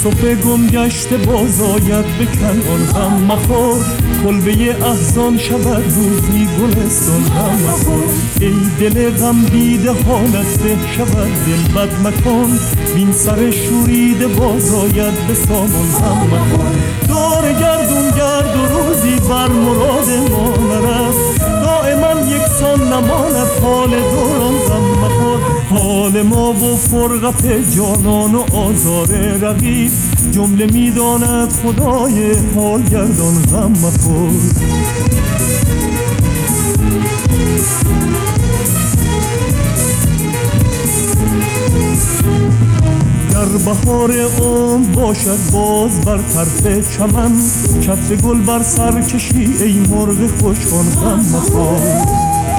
صفه گم گشته باز آید بکن آن غم مخور، کلبه احزان شود روزی گلستان غم مخور. ای دل غم دیده حالت به شود دل بد مکن، بین سر شوریده باز آید به سامان غم مخور. دور گردون گرد و روزی بر مراد ما نرفت، دائما یکسان نماند حال دوران غم مخور. حال ما و فرقت جانان و آزار رقیب، جمله میداند خدای حال گردان غم مخور. در بهار عمر باشد باز بر طرف چمن، چتر گل بر سر کشی ای مرغ خوشخوان غم مخور.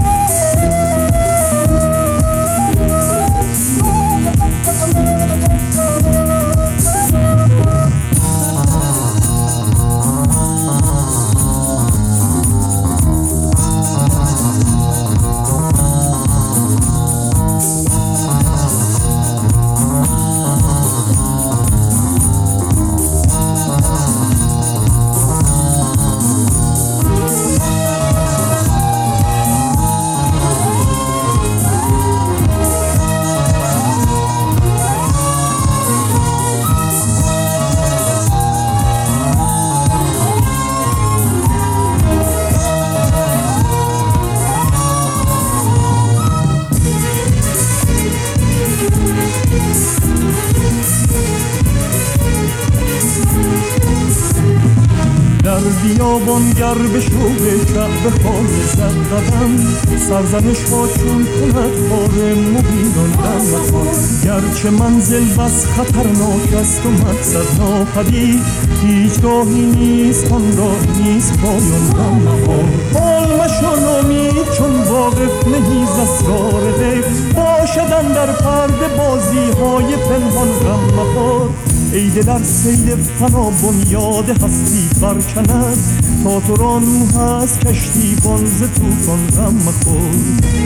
در بیابان گر به شوق کعبه خانه زد قدم، سرزنش ها چون کند بار مبینان غم مخور. گرچه منزل بس خطرناک است و مقصد ناپدید، هیچ راهی نیست آن راه نیست پایان غم مخور. حال مشو نومید چون واقف نهی ز اسرار غیب، باشد اندر پرده بازی های پنهان غم مخور. ای دل ار سیل فنا بنیاد هستی برکند، تا تو را نوح هست کشتی بان ز طوفان غم مخور.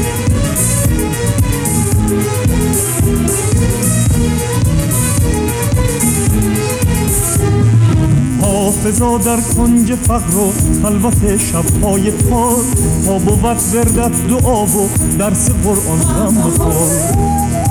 حافظا در کنج فقر و خلوت شب‌های تار، تا بود وردت دعا و درس قرآن غم مخور.